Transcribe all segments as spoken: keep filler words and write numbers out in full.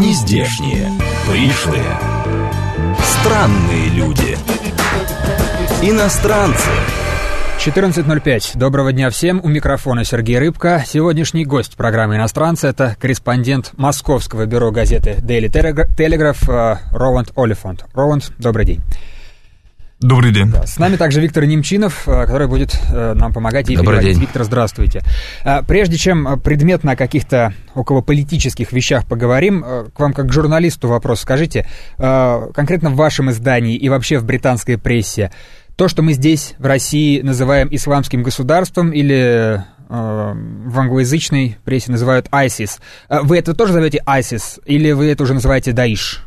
Нездешние, пришлые, странные люди, иностранцы. четырнадцать ноль пять. Доброго дня всем. У микрофона Сергей Рыбка. Сегодняшний гость программы «Иностранцы» — это корреспондент московского бюро газеты Daily Telegraph Роланд Олифант. Роланд, добрый день. Добрый день. Да, с нами также Виктор Немчинов, который будет э, нам помогать и Добрый переводить. день. Виктор, здравствуйте. А, прежде чем предметно о каких-то околополитических вещах поговорим, э, к вам как к журналисту вопрос. Скажите, э, конкретно в вашем издании и вообще в британской прессе, то, что мы здесь, в России, называем исламским государством или э, в англоязычной прессе называют айсис, вы это тоже зовете айсис или вы это уже называете Даиш?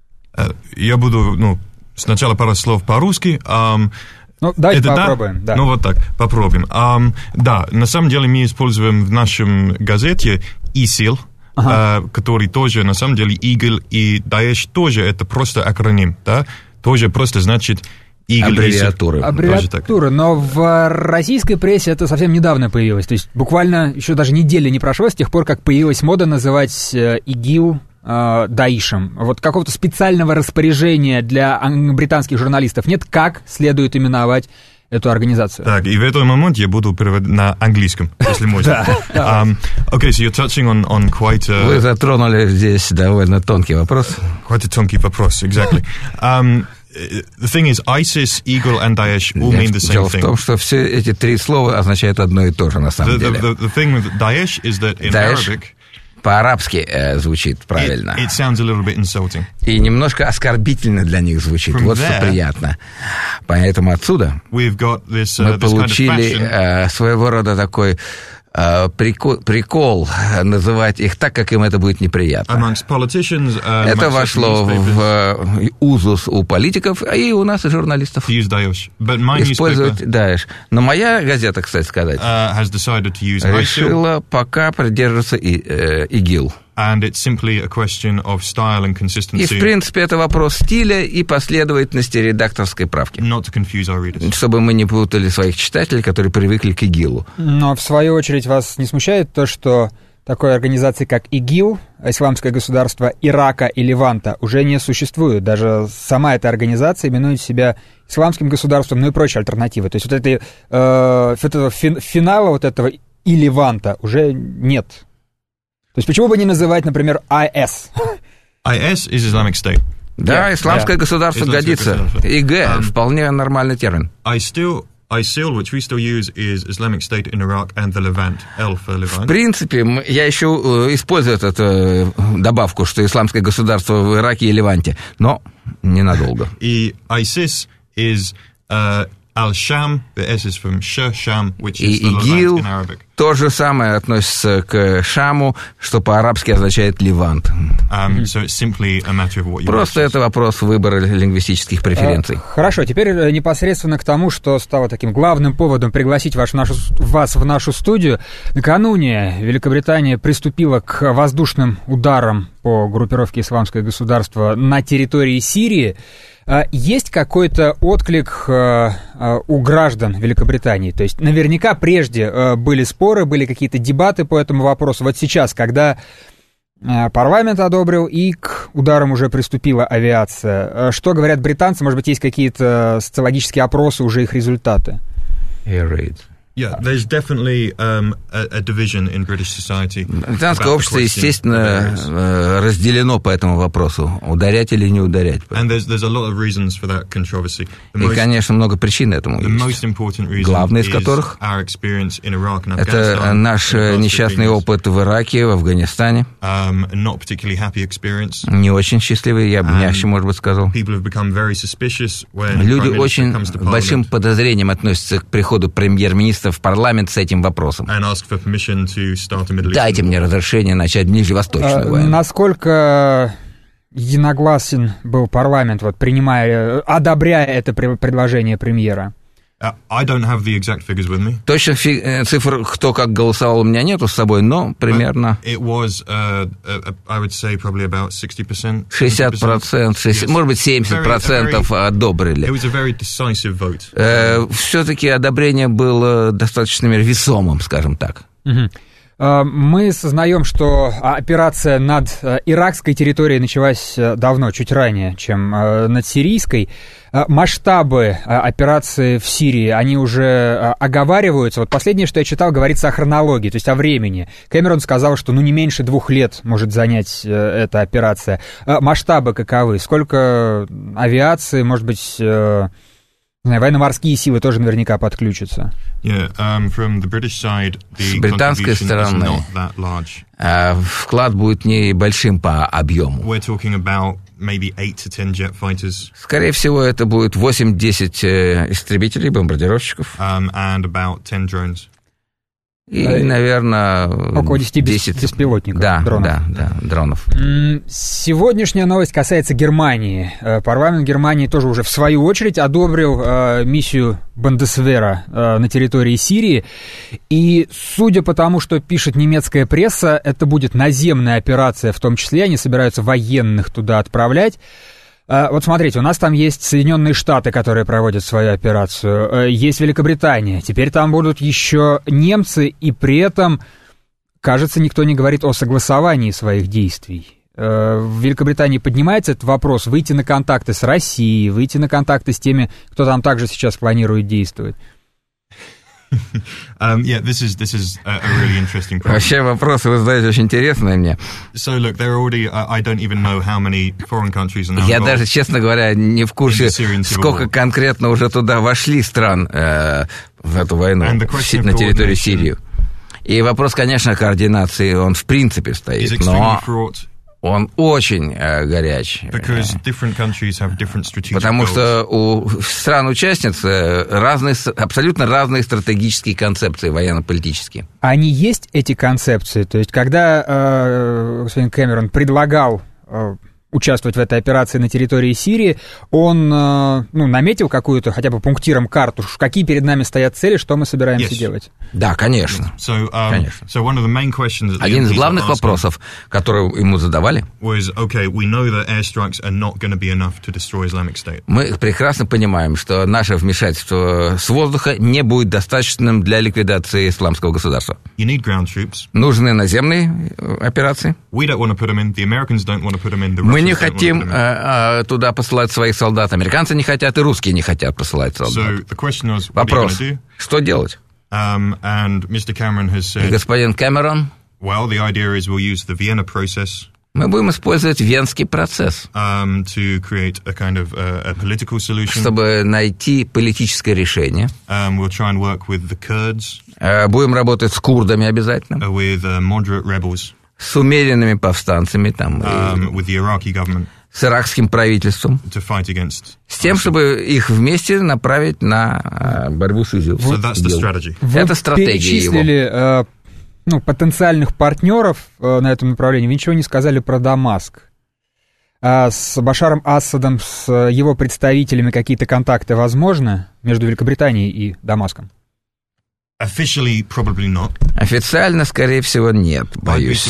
Я буду, ну... Сначала пару слов по-русски. Um, ну, давайте это попробуем. Да? Да. Ну, вот так, попробуем. Um, да, на самом деле мы используем в нашем газете ИСИЛ, ага. uh, который тоже, на самом деле, ИГИЛ и Даиш тоже, это просто акроним, да? Тоже просто значит... ИГИЛ, аббревиатуры. Аббревиатуры, но в российской прессе это совсем недавно появилось. То есть буквально еще даже недели не прошло с тех пор, как появилась мода называть ИГИЛ Даишем. Вот какого-то специального распоряжения для британских журналистов нет, как следует именовать эту организацию. Так, и в этот момент я буду переводить на английском, если можно. Да. Okay, so you're touching on, on quite a... Вы затронули здесь довольно тонкий вопрос. Quite a tонкий вопрос, exactly. Um, the thing is, ISIS, Eagle and Daesh all mean the same Дело thing. в том, что все эти три слова означают одно и то же, на самом the, деле. The, the thing with Daesh is that in Daesh Arabic... по-арабски э, звучит правильно. It, it sounds a little bit insulting. И немножко оскорбительно для них звучит. From вот there, что приятно. Поэтому отсюда we've got this, uh, мы this получили kind of э, своего рода такой э, прикол, прикол называть их так, как им это будет неприятно. Amongst politicians, uh, это вошло в э, узус у политиков, а и у нас, и журналистов. Use Daesh. But my Использовать Даиш. Но моя газета, кстати сказать, uh, has decided to use решила ISIL, пока придерживаться и, э, ИГИЛ. And it's simply a question of style and consistency. И, в принципе, это вопрос стиля и последовательности редакторской правки. Not to confuse our readers. Чтобы мы не путали своих читателей, которые привыкли к ИГИЛу. Но, в свою очередь, вас не смущает то, что такой организации, как ИГИЛ, Исламское государство Ирака и Леванта, уже не существует. Даже сама эта организация именует себя Исламским государством, ну и прочие альтернативы. То есть вот, этой, э, вот этого фин, финала вот этого и Леванта уже нет. То есть почему бы не называть, например, ай эс? ай эс is Islamic State. Да, yeah, исламское yeah. государство годится. ИГ um, вполне нормальный термин. I still, ISIL, which we still use, is Islamic State in Iraq and the Levant. L for Levant. В принципе, я еще использую эту добавку, что исламское государство в Ираке и Леванте, но ненадолго. И ISIS is uh, Al-Sham, the S is from Sh, Sham, which is the Levant in Arabic. То же самое относится к Шаму, что по-арабски означает Левант. Um, so it's simply a matter of what you Просто это вопрос выбора лингвистических преференций. А, хорошо, теперь непосредственно к тому, что стало таким главным поводом пригласить вас в нашу, вас в нашу студию. Накануне Великобритания приступила к воздушным ударам по группировке «Исламское государство» на территории Сирии. Есть какой-то отклик у граждан Великобритании? То есть наверняка прежде были споры, были какие-то дебаты по этому вопросу. Вот сейчас, когда парламент одобрил и к ударам уже приступила авиация, что говорят британцы? Может быть, есть какие-то социологические опросы, уже их результаты? Yeah, there's definitely um, a, a division in British society. Британское общество, естественно, разделено по этому вопросу, ударять или не ударять. And there's, there's a lot of reasons for that controversy. The И, most, конечно, много причин этому the most есть. important reason Главный из is которых our experience in Iraq and это Afghanistan. наш несчастный опыт в Ираке, в Афганистане. Um, not particularly happy experience. Не очень счастливый, я бы мягче, может быть, сказал. People have become very suspicious when Люди Prime Minister очень comes to большим Parliament подозрением относятся к приходу премьер-министра в парламент с этим вопросом. and ask for permission to start a Middle Eastern Дайте мне разрешение начать ближневосточную А, войну. насколько единогласен был парламент, вот, принимая, одобряя это предложение премьера? Uh, I don't have the exact figures with me. Точно фи- цифр, кто как голосовал, у меня нету с собой, но примерно It was, uh, uh, I would say, probably about sixty percent. шестьдесят процентов, шестьдесят, Yes. может быть, семьдесят процентов Very, very, одобрили. It was a very decisive vote. Э, все-таки одобрение было достаточно весомым, скажем так. Угу. Мы сознаем, что операция над иракской территорией началась давно, чуть ранее, чем над сирийской. Масштабы операции в Сирии, они уже оговариваются. Вот последнее, что я читал, говорится о хронологии, то есть о времени. Кэмерон сказал, что ну не меньше двух лет может занять эта операция. Масштабы каковы? Сколько авиации, может быть... Военно-морские силы тоже наверняка подключатся. Yeah, um, from the British side, the С британской стороны вклад будет небольшим по объему. We're talking about maybe eight to ten jet fighters. Скорее всего, это будет восемь-десять истребителей, бомбардировщиков. Um, and about ten drones. И, наверное, около десять беспилотников, да, дронов. Да, да, дронов. Сегодняшняя новость касается Германии. Парламент Германии тоже уже в свою очередь одобрил э, миссию Бундесвера э, на территории Сирии. И судя по тому, что пишет немецкая пресса, это будет наземная операция, в том числе они собираются военных туда отправлять. Вот смотрите, у нас там есть Соединенные Штаты, которые проводят свою операцию, есть Великобритания, теперь там будут еще немцы, и при этом, кажется, никто не говорит о согласовании своих действий. В Великобритании поднимается этот вопрос, выйти на контакты с Россией, выйти на контакты с теми, кто там также сейчас планирует действовать. Um, yeah, this is this is a, a really interesting problem. Вообще вопросы вы задаете очень интересные мне. So look, there are already uh, I don't even know how many foreign countries are now. Я даже, честно говоря, не в курсе, сколько конкретно уже туда вошли стран э, в эту войну на территорию Сирии. И вопрос, конечно, координации, он в принципе стоит, но он очень э, горяч. Потому что у стран-участниц разные, абсолютно разные стратегические концепции военно-политические. Они есть, эти концепции? То есть, когда э, господин Кэмерон предлагал э, участвовать в этой операции на территории Сирии, он э, ну, наметил какую-то хотя бы пунктиром карту, какие перед нами стоят цели, что мы собираемся yes. делать? Да, конечно. So, um, конечно. So one of the main questions Один из главных вопросов, которые ему задавали, was, okay, we know that airstrikes are not going to be enough to destroy Islamic State. Мы прекрасно понимаем, что наше вмешательство с воздуха не будет достаточным для ликвидации исламского государства. You need ground troops. Нужны наземные операции. We don't want to put them in. The Americans don't want to put them in. The Мы не хотим э, э, туда посылать своих солдат. Американцы не хотят, и русские не хотят посылать солдат. So the question was, вопрос, что делать? Um, and Mister Cameron has said, и господин Кэмерон, well, the idea is we'll use the Vienna process. Мы будем использовать Венский процесс, um, to create a kind of a, a political solution. Чтобы найти политическое решение. Um, we'll try and work with the Kurds. Uh, будем работать с курдами обязательно. Uh, with uh, moderate rebels. С умеренными повстанцами там. Um, with the Iraqi government. С иракским правительством, to fight against с тем, чтобы их вместе направить на борьбу с ИСИЛ. So that's the strategy. Это стратегия его. Вы перечислили э, ну, потенциальных партнеров э, на этом направлении, вы ничего не сказали про Дамаск. А с Башаром Асадом, с его представителями какие-то контакты возможны между Великобританией и Дамаском? Officially, probably not. Официально, скорее всего, нет, боюсь.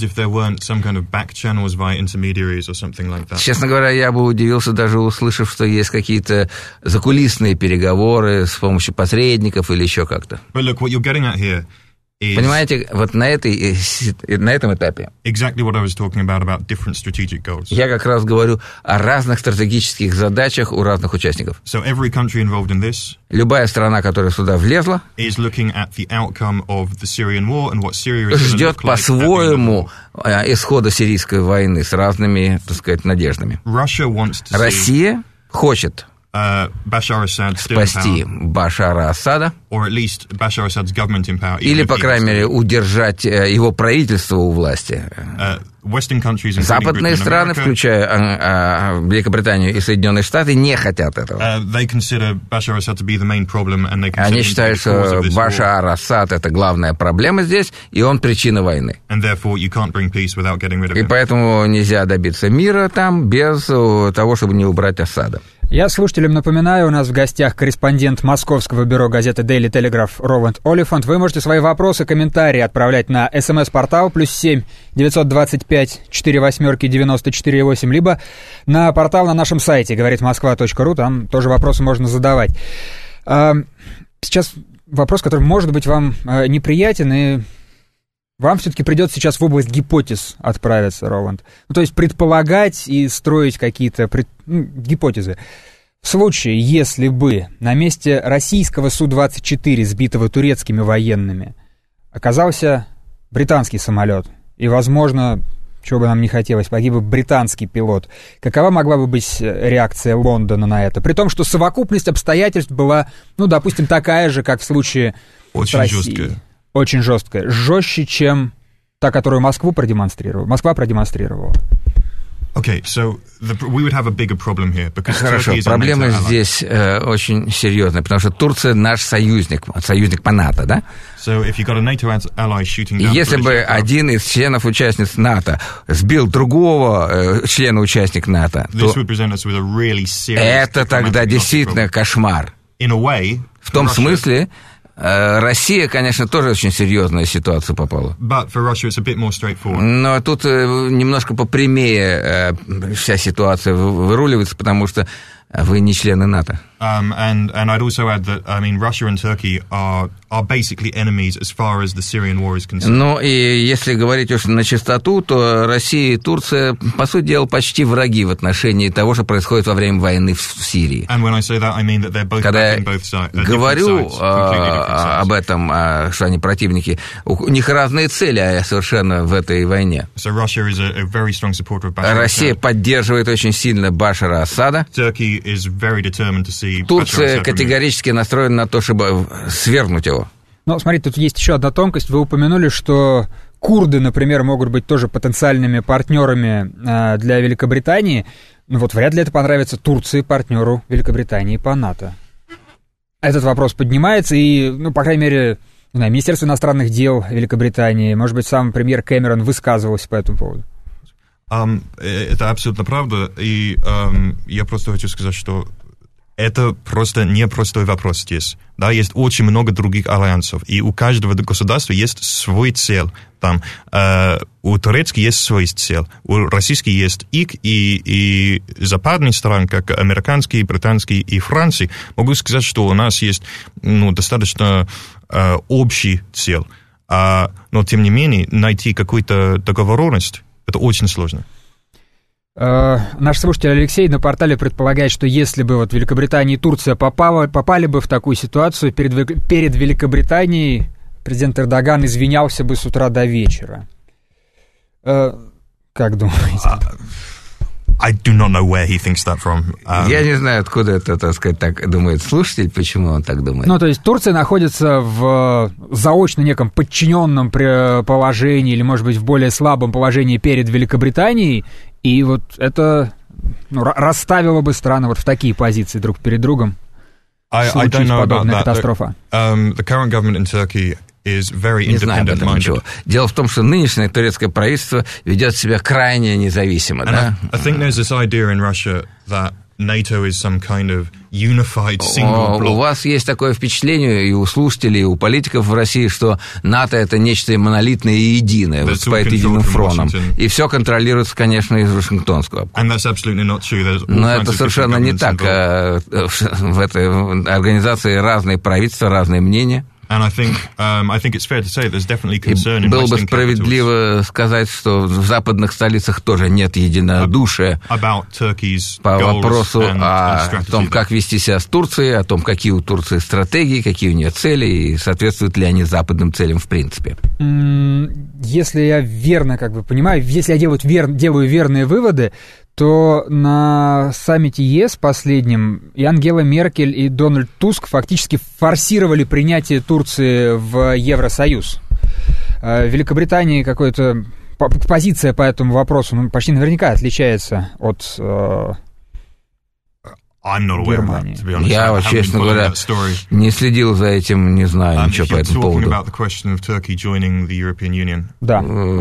Честно говоря, я бы удивился, даже услышав, что есть какие-то закулисные переговоры с помощью посредников или еще как-то. But look, what you're getting at here is... Понимаете, вот на, этой, на этом этапе exactly what I was talking about, about different strategic goals. Я как раз говорю о разных стратегических задачах у разных участников. So every country involved in this Любая страна, которая сюда влезла, is looking at the outcome of the Syrian war and what Syria is ждет по-своему исхода сирийской войны с разными, так сказать, надеждами. Russia wants to Россия see... хочет Uh, Bashar Assad спасти Башара Асада, or at least Bashar Assad's government in power, или, по крайней мере, удержать его правительство у власти. Uh, Western countries, Западные страны, America, включая а, а, Великобританию и Соединенные Штаты, не хотят этого. Uh, they consider Bashar Assad to be the main problem, and they consider Они считают, что Башар Асад — это главная проблема здесь, и он причина войны. And therefore you can't bring peace without getting rid of him. И поэтому нельзя добиться мира там без того, чтобы не убрать Асада. Я слушателям напоминаю, у нас в гостях корреспондент московского бюро газеты Daily Telegraph Роланд Олифант. Вы можете свои вопросы, комментарии отправлять на смс-портал плюс семь девятьсот двадцать пять четыре восьмерки девяносто четыре восемь, либо на портал на нашем сайте говорит москва точка ру, там тоже вопросы можно задавать. Сейчас вопрос, который может быть вам неприятен и, вам все-таки придется сейчас в область гипотез отправиться, Роланд. Ну, то есть предполагать и строить какие-то пред... ну, гипотезы. В случае, если бы на месте российского Су двадцать четыре, сбитого турецкими военными, оказался британский самолет, и, возможно, чего бы нам не хотелось, погиб бы британский пилот, какова могла бы быть реакция Лондона на это? При том, что совокупность обстоятельств была, ну, допустим, такая же, как в случае Очень с Россией. жесткая. Очень жесткая. Жестче, чем та, которую Москву продемонстрировала. Москва продемонстрировала. Okay, so the, we would have a bigger problem here because Хорошо, Turkey is проблема a NATO ally. здесь э, очень серьезная, потому что Турция наш союзник, союзник по НАТО, да? So if you've got a NATO ally shooting И down если бы British один из членов-участниц НАТО сбил другого э, члена-участника НАТО, то this would present us with a really serious это тогда diplomatic действительно problem. кошмар. In a way, В том Russia, смысле, э, Россия, конечно, тоже очень серьезная ситуация попала. but for Russia it's a bit more straightforward. Но тут э, немножко попрямее э, вся ситуация вы- выруливается, потому что вы не члены НАТО. Um, and, and I'd also add that, I mean, Russia and Turkey are, are basically enemies as far as the Syrian war is concerned. Ну, и если говорить уж на чистоту, то Россия и Турция, по сути дела, почти враги в отношении того, что происходит во время войны в Сирии. And when I say that, I mean that they're both Когда я backing both sides. uh, говорю different sides, completely different а, sides. об этом, а, что они противники, у них разные цели а, совершенно в этой войне. So Russia is a, a very strong supporter of Bashar Россия al-Assad. поддерживает очень сильно Башара Асада. Turkey is very determined to see Bashar Турция al-Assad removed. категорически настроена на то, чтобы свергнуть его. Ну, смотрите, тут есть еще одна тонкость. Вы упомянули, что курды, например, могут быть тоже потенциальными партнерами э, для Великобритании. Ну вот вряд ли это понравится Турции, партнеру Великобритании по НАТО. Этот вопрос поднимается, и, ну, по крайней мере, не знаю, Министерство иностранных дел Великобритании, может быть, сам премьер Кэмерон высказывался по этому поводу. Um, это абсолютно правда, и um, я просто хочу сказать, что это просто непростой вопрос здесь. Да, есть очень много других альянсов, и у каждого государства есть свой цель. Там, э, у турецких есть свой цель, у российских есть их, и, и западные страны, как американские, британские и Франции, могу сказать, что у нас есть ну, достаточно э, общий цель. А, но, тем не менее, найти какую-то договоренность, это очень сложно. Uh, наш слушатель Алексей на портале предполагает, что если бы вот Великобритания и Турция попала, попали бы в такую ситуацию, перед, перед Великобританией президент Эрдоган извинялся бы с утра до вечера. Uh, как думаете? I do not know where he thinks that from. Um, Я не знаю, откуда это, так сказать, так думает слушатель, почему он так думает. Ну, то есть Турция находится в заочно неком подчиненном положении или, может быть, в более слабом положении перед Великобританией, и вот это ну, расставило бы страны вот в такие позиции друг перед другом. I, I don't know about that. Катастрофа. Um, the current government in Turkey is very Не знаю об independent этом ничего. minded. Дело в том, что нынешнее турецкое правительство ведет себя крайне независимо, And да? I, I think there's this idea in Russia that NATO is some kind of unified single О, bloc. У вас есть такое впечатление и у слушателей, и у политиков в России, что НАТО это нечто монолитное и единое, вот That's all стоит единым controlled from фроном. Washington. И все контролируется, конечно, из Вашингтонского. And that's absolutely not true. There's all Но kinds это of совершенно different не governments так. involved. В этой организации разные правительства, разные мнения. And I think, um, I think it's fair to say there's definitely И concern in было бы Western capitals справедливо сказать, что в западных столицах тоже нет единодушия about Turkey's по goals вопросу and, and о strategy том, there. как вести себя с Турцией, о том, какие у Турции стратегии, какие у нее цели, и соответствуют ли они западным целям в принципе. Если я верно как бы понимаю, если я делаю, вер, делаю верные выводы, то на саммите ЕС последнем и Ангела Меркель, и Дональд Туск фактически форсировали принятие Турции в Евросоюз. В Великобритании какая-то позиция по этому вопросу ну, почти наверняка отличается от I'm not aware of that, to be honest. Я, I вот, haven't честно followed говоря, that story. не следил за этим, не знаю Um, ничего if по you're этому talking поводу. about the question of Turkey joining the European Union, Да.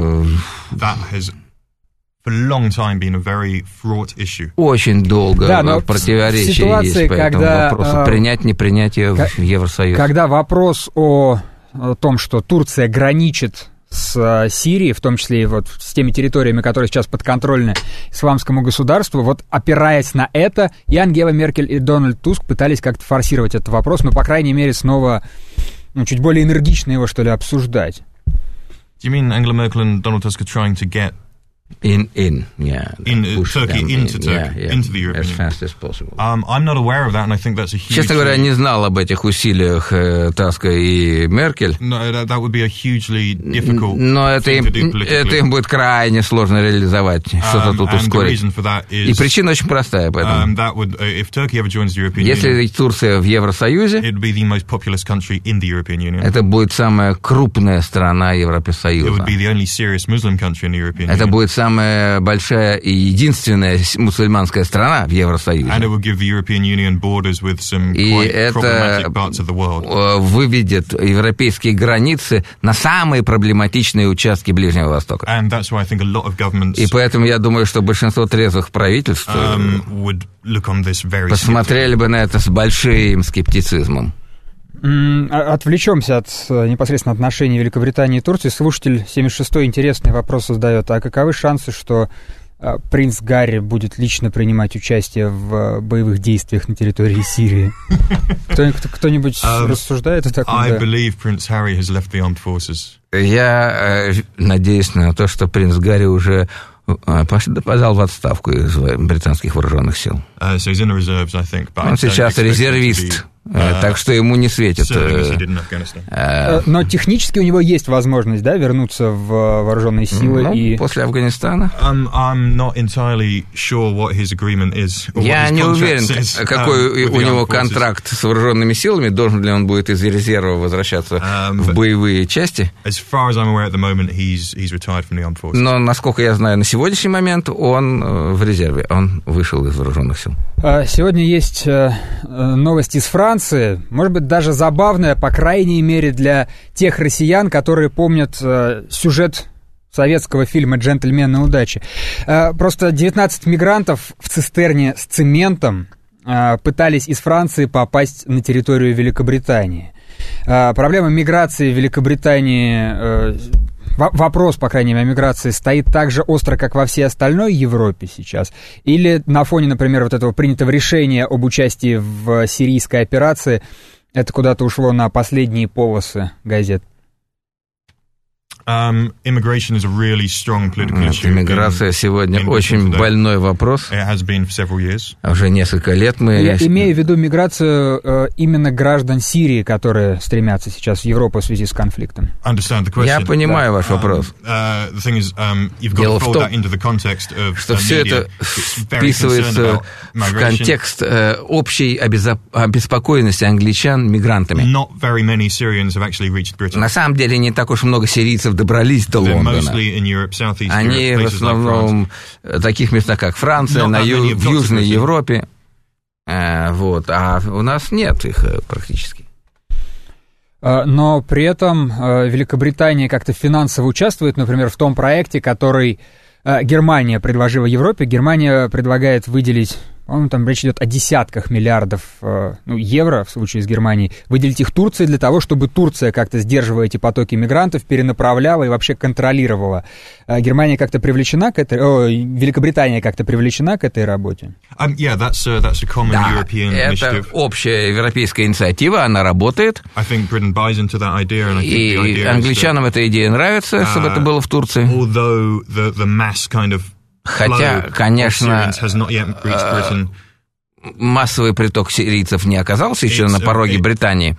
that has for a long time been a very fraught issue. Очень долго Да, но противоречия ситуации, есть по этому когда, вопросу. э, Принять, не принятие как, в Евросоюз. Когда вопрос о, о том, что Турция граничит с а, Сирией, в том числе и вот с теми территориями, которые сейчас подконтрольны исламскому государству, вот опираясь на это, и Ангела Меркель, и Дональд Туск пытались как-то форсировать этот вопрос, но, по крайней мере, снова ну, чуть более энергично его, что ли, обсуждать. Do you mean Angela Merkel and Donald Tusk are trying to get In, in, yeah. In uh, Turkey, into Turkey, yeah, yeah, into the European Union. As fast as possible. Um, I'm not aware of that, and I think that's a huge... Честно говоря, не знал об этих усилиях э, Таска и Меркель. No, that, that would be a hugely difficult Но это им, это им будет крайне сложно реализовать, что-то um, тут ускорить. Is, и причина очень простая, поэтому. Um, that would, uh, if Turkey ever joins the European Если Union, Турция в Евросоюзе, it would be the most populous country in the European Union. Это будет самая крупная страна Европесоюза. It would be the only serious Muslim country in the European это Union. будет самая большая и единственная мусульманская страна в Евросоюзе. And it would give the European Union borders with some и quite это problematic parts of the world. Выведет европейские границы на самые проблематичные участки Ближнего Востока. And that's why I think a lot of governments, и поэтому я думаю, что большинство трезвых правительств um, would look on this very посмотрели бы на это с большим скептицизмом. Отвлечемся от непосредственно отношений Великобритании и Турции. Слушатель семьдесят шестой интересный вопрос задает. А каковы шансы, что принц Гарри будет лично принимать участие в боевых действиях на территории Сирии? Кто-нибудь um, рассуждает о таком? I да? believe Prince Harry has left the armed forces. Я э, надеюсь на то, что принц Гарри уже подал в отставку из британских вооруженных сил. Uh, so he's in the reserves, I think, but Он сейчас резервист, uh, так что ему не светит. Uh, Но технически у него есть возможность, да, вернуться в вооруженные силы. Ну, и... после Афганистана. Um, I'm not entirely sure what his agreement is. Я не уверен, какой um, у него контракт с вооруженными силами, должен ли он будет из резерва возвращаться um, в боевые части. As far as I'm aware at the moment, he's, he's retired from the armed forces. Но, насколько я знаю, на сегодняшний момент он в резерве, он вышел из вооруженных сил. Сегодня есть новость из Франции, может быть, даже забавная, по крайней мере, для тех россиян, которые помнят сюжет советского фильма «Джентльмены удачи». Просто девятнадцать мигрантов в цистерне с цементом пытались из Франции попасть на территорию Великобритании. Проблема миграции в Великобритании... Вопрос, по крайней мере, о миграции стоит так же остро, как во всей остальной Европе сейчас? Или на фоне, например, вот этого принятого решения об участии в сирийской операции это куда-то ушло на последние полосы газет? Um, immigration is a really strong political issue. Иммиграция сегодня очень больной вопрос. It has been for several years. Уже несколько лет мы... Я имею в виду миграцию э, именно граждан Сирии, которые стремятся сейчас в Европу в связи с конфликтом. Я понимаю да. ваш вопрос. Um, uh, Дело в том, что все это вписывается в контекст э, общей обезо... обеспокоенности англичан мигрантами. На самом деле не так уж много сирийцев добрались до Лондона. Они в основном в таких местах, как Франция, на ю- в Южной Европе. А, вот, а у нас нет их практически. Но при этом Великобритания как-то финансово участвует, например, в том проекте, который Германия предложила Европе. Германия предлагает выделить... По-моему, там речь идет о десятках миллиардов ну, евро в случае с Германией. Выделить их Турции для того, чтобы Турция как-то сдерживая эти потоки мигрантов, перенаправляла и вообще контролировала. Германия как-то привлечена к этой... О, Великобритания как-то привлечена к этой работе? Um, yeah, that's a, that's a common да, European это initiative. Общая европейская инициатива, она работает. I think Britain buys into that idea, and I think и the idea англичанам that, эта идея нравится, uh, чтобы это было в Турции. Although the, the mass kind of Хотя, конечно, массовый приток сирийцев не оказался еще на пороге Британии.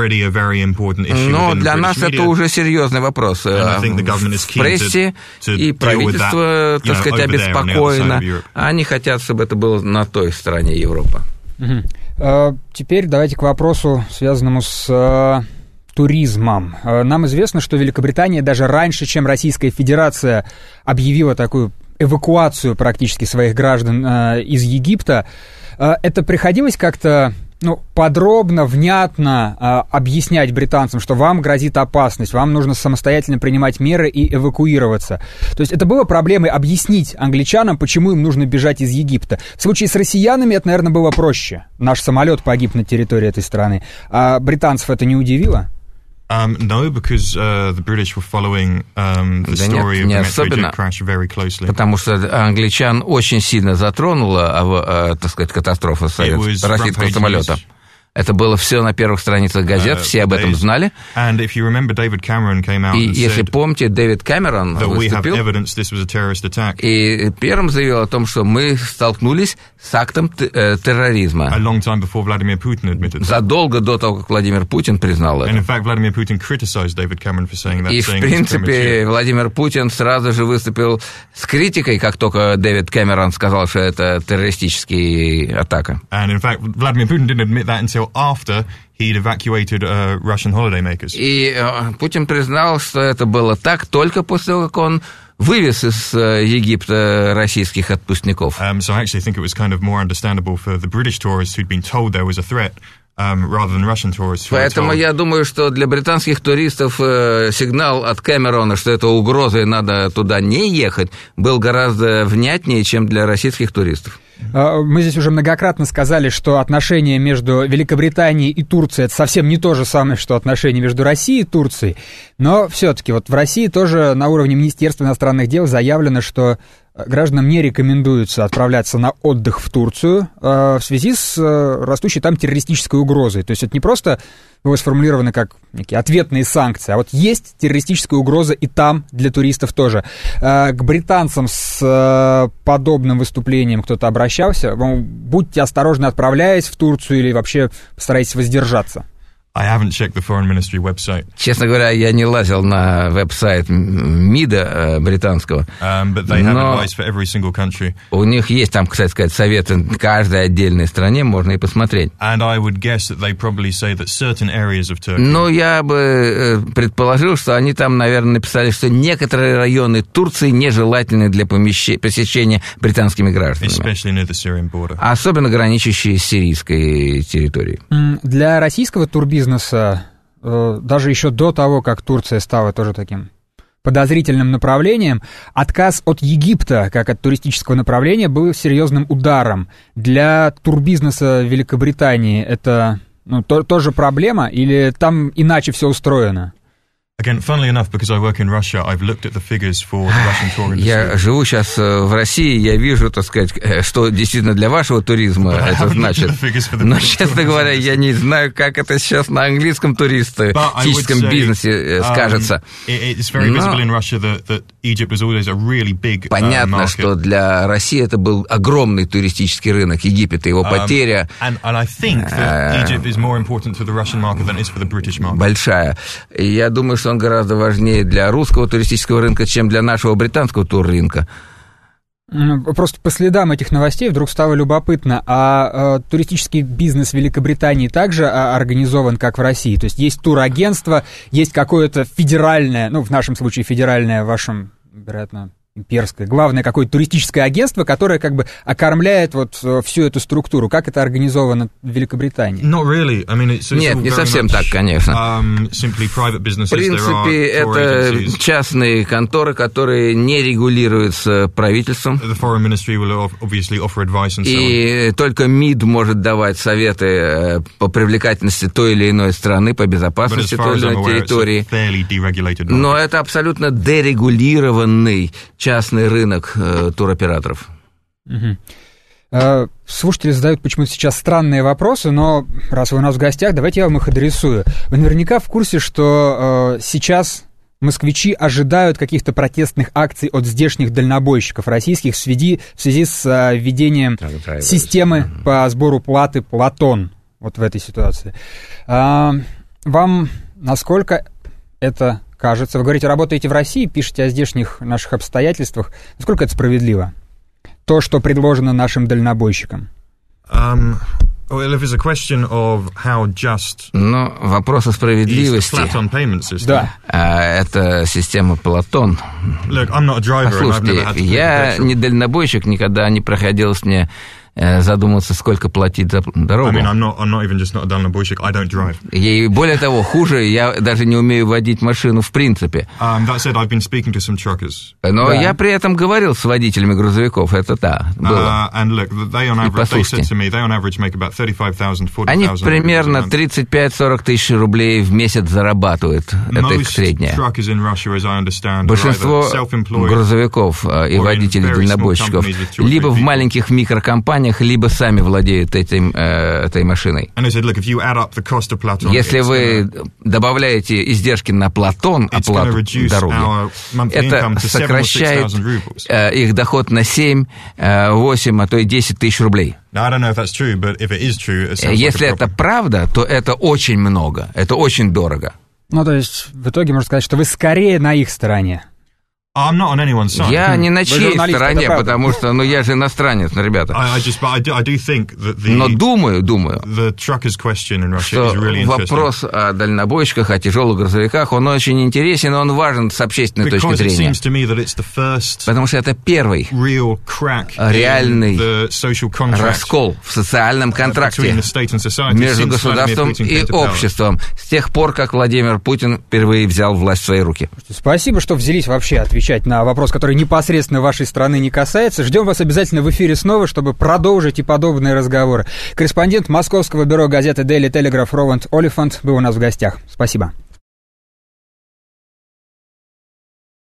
Но для нас это уже серьезный вопрос. В прессе и правительство, так сказать, обеспокоено. Они хотят, чтобы это было на той стороне Европы. Теперь давайте к вопросу, связанному с... туризмом. Нам известно, что Великобритания даже раньше, чем Российская Федерация объявила такую эвакуацию практически своих граждан э, из Египта, э, это приходилось как-то ну, подробно, внятно э, объяснять британцам, что вам грозит опасность, вам нужно самостоятельно принимать меры и эвакуироваться. То есть это было проблемой объяснить англичанам, почему им нужно бежать из Египта. В случае с россиянами это, наверное, было проще. Наш самолет погиб на территории этой страны. А британцев это не удивило? Um, no, because uh, the British were following um, the да story нет, of the особенно, Metrojet crash very closely. Потому что англичан очень сильно затронула, так сказать, катастрофа российского самолета. Это было все на первых страницах газет, uh, все об этом знали. And if you remember, David Cameron came out и and если said помните, Дэвид Кэмерон выступил и первым заявил о том, что мы столкнулись с актом т- терроризма. A long time before Vladimir Putin admitted that. Задолго до того, как Владимир Путин признал это. And in fact, Vladimir Putin criticized David Cameron for saying that. И, в принципе, Владимир Путин сразу же выступил с критикой, как только Дэвид Кэмерон сказал, что это террористическая атака. And in fact, Vladimir Putin didn't admit that until after he'd evacuated uh, Russian holidaymakers. И uh, Путин признал, что это было так только после того, как он вывез из uh, Египта российских отпускников. Um, so I actually think it was kind of more understandable for the British tourists who'd been told there was a threat. Um, rather than Russian tourists. Поэтому я думаю, что для британских туристов э, сигнал от Кэмерона, что это угроза и надо туда не ехать, был гораздо внятнее, чем для российских туристов. Мы здесь уже многократно сказали, что отношения между Великобританией и Турцией — это совсем не то же самое, что отношения между Россией и Турцией. Но все-таки вот в России тоже на уровне Министерства иностранных дел заявлено, что гражданам не рекомендуется отправляться на отдых в Турцию э, в связи с э, растущей там террористической угрозой. То есть это не просто было сформулировано как некие ответные санкции, а вот есть террористическая угроза и там для туристов тоже. Э, к британцам с э, подобным выступлением кто-то обращался? Мол, будьте осторожны, отправляясь в Турцию, или вообще постарайтесь воздержаться? I haven't checked the Foreign Ministry website. Честно говоря, я не лазил на веб-сайт МИДа британского. Um, but they have advice for every single country. У них есть там, кстати сказать, советы каждой отдельной стране, можно и посмотреть. And I would guess that they probably say that certain areas of Turkey. Ну, я бы предположил, что они там, наверное, написали, что некоторые районы Турции нежелательны для помещ... посещения британскими гражданами. Especially near the Syrian border. Особенно граничащие с сирийской территорией. Для российского турбизнеса бизнеса, даже еще до того, как Турция стала тоже таким подозрительным направлением, отказ от Египта, как от туристического направления, был серьезным ударом. Для турбизнеса Великобритании это ну, то, тоже проблема, или там иначе все устроено? Again, funnily enough, because I work in Russia, I've looked at the figures for the Russian tour industry. Я живу сейчас в России, я вижу, так сказать, что действительно для вашего туризма это значит. Но, честно говоря, я не знаю, как это сейчас на английском туристическом бизнесе скажется. Понятно, что для России это был огромный туристический рынок, Египет, его потеря большая. Я думаю, что он гораздо важнее для русского туристического рынка, чем для нашего британского туррынка. Просто по следам этих новостей вдруг стало любопытно, а, а туристический бизнес Великобритании также организован, как в России? То есть есть турагентство, есть какое-то федеральное, ну, в нашем случае федеральное, в вашем, вероятно, имперское, главное какое-то туристическое агентство, которое как бы окормляет вот всю эту структуру. Как это организовано в Великобритании? Not really. I mean, it's, it's Нет, не совсем much, так, конечно. Um, в принципе, это частные конторы, которые не регулируются правительством. The Foreign Ministry will obviously offer advice and so on. И только МИД может давать советы по привлекательности той или иной страны, по безопасности той или иной территории. Но это абсолютно дерегулированный частный рынок э, туроператоров. Угу. Э, слушатели задают почему-то сейчас странные вопросы, но раз вы у нас в гостях, давайте я вам их адресую. Вы наверняка в курсе, что э, сейчас москвичи ожидают каких-то протестных акций от здешних дальнобойщиков российских в связи, в связи с э, введением системы по сбору платы «Платон» вот в этой ситуации. Э, вам насколько это кажется? Вы говорите, работаете в России, пишете о здешних наших обстоятельствах. Насколько это справедливо? То, что предложено нашим дальнобойщикам. Um, well, if it's a question of how just Но вопрос о справедливости. Да. А, это система Платон. Look, I'm not a driver, Послушайте, я не дальнобойщик, никогда не приходилось мне задуматься, сколько платить за дорогу. I mean, I'm not, I'm not even just not a дальнобойщик, I don't drive. И более того, хуже, я даже не умею водить машину в принципе. Um, that said, I've been speaking to some truckers. Но да. я при этом говорил с водителями грузовиков, это да, было. Uh, and look, they on average, they said to me, they on average make about thirty-five thousand, forty thousand. Они примерно тридцать пять сорок тысяч рублей в месяц зарабатывают, это их средняя. Большинство грузовиков и водителей дальнобойщиков либо в маленьких микрокомпаниях, компаниях, либо сами владеют этим, э, этой машиной. Если вы добавляете издержки на Платон, оплату дороги, это сокращает э, их доход на семь, восемь, а то и десять тысяч рублей. Если это правда, то это очень много, это очень дорого. Ну, то есть, в итоге можно сказать, что вы скорее на их стороне. I'm not on anyone's side. Я не на чьей стороне, потому что, ну, я же иностранец, ну, ребята. I, I just, I do, I do think that the, Но думаю, думаю, the truckers question in Russia что is really вопрос о дальнобойщиках, о тяжелых грузовиках, он очень интересен, он важен с общественной Because точки зрения. First потому что это первый реальный раскол в социальном контракте между государством и обществом с тех пор, как Владимир Путин впервые взял власть в свои руки. Спасибо, что взялись вообще отвечать на вопрос, который непосредственно вашей страны не касается. Ждем вас обязательно в эфире снова, чтобы продолжить и подобные разговоры. Корреспондент московского бюро газеты Daily Telegraph Роланд Олифант был у нас в гостях. Спасибо.